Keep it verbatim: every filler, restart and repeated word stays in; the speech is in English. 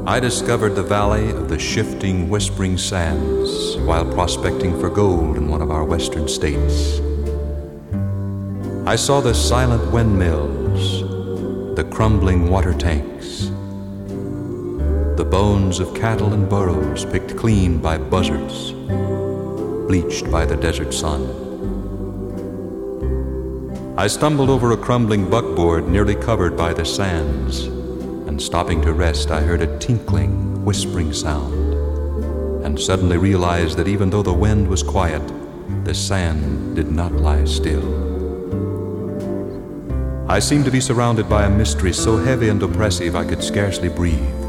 I discovered the valley of the shifting, whispering sands while prospecting for gold in one of our western states. I saw the silent windmills, the crumbling water tanks, the bones of cattle and burros picked clean by buzzards, bleached by the desert sun. I stumbled over a crumbling buckboard nearly covered by the sands, and stopping to rest, I heard a tinkling, whispering sound, and suddenly realized that even though the wind was quiet, the sand did not lie still. I seemed to be surrounded by a mystery so heavy and oppressive I could scarcely breathe.